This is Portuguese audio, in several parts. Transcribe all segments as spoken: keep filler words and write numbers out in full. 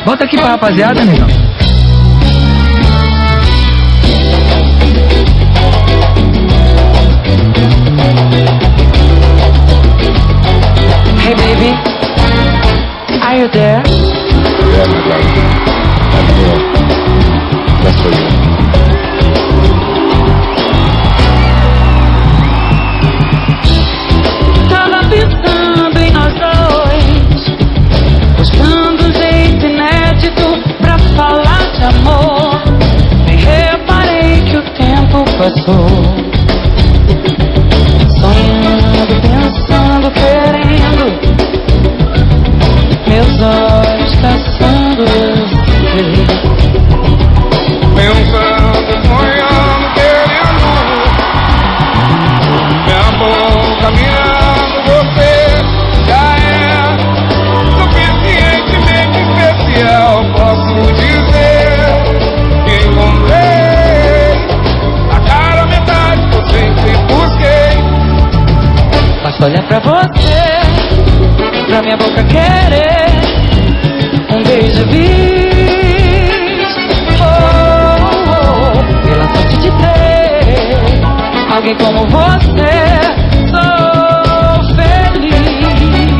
Volta aqui pra rapaziada, negão. Hey baby, are you there? Yeah, my darling. I'm here. Just for you. Tava pensando em nós dois, buscando um jeito inédito pra falar de amor. E reparei que o tempo passou, sonhando, pensando, querendo, meus olhos caçando você. Pensando, sonhando, querendo, minha boca mirando você já é suficientemente especial. Posso dizer que encontrei a cara metade que eu sempre busquei. Basta olhar pra você, pra minha boca querer um beijo bis. Oh, oh, oh, pela sorte de ter alguém como você, sou feliz.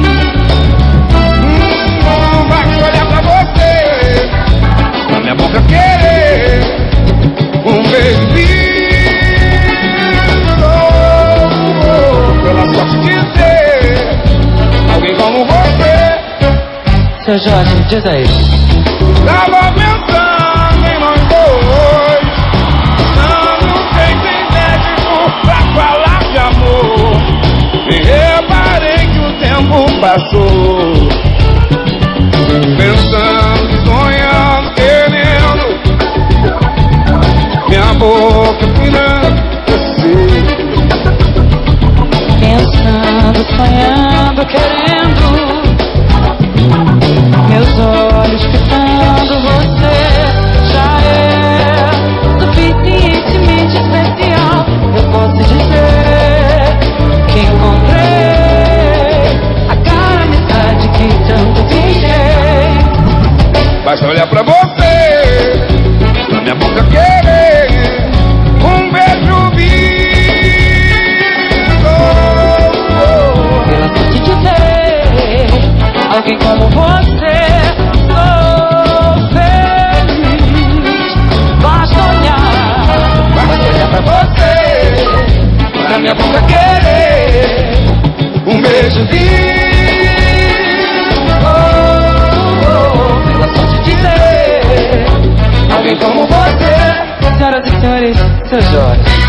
Hum, basta olhar pra você, pra minha boca querer um beijo bis. Oh, oh, pela sorte de ter alguém como você. Seu Jorge, diz aí. Tava pensando em nós dois, dando um jeito inédito pra falar de amor. E reparei que o tempo passou, pensando, sonhando, querendo, minha boca pirando você. Pensando, sonhando, querendo, meus olhos fitando você já é suficientemente especial. Eu posso dizer que encontrei a cara metade que tanto fingiei. Basta olhar pra você, pra minha boca querer um beijo bis. Oh, oh. Pela sorte de ter alguém como você, sou feliz. Basta olhar, basta olhar pra você, Pra minha boca querer um beijo bis. oh, oh, pela sorte de ter alguém como você. Senhoras e senhores, seu Jorge.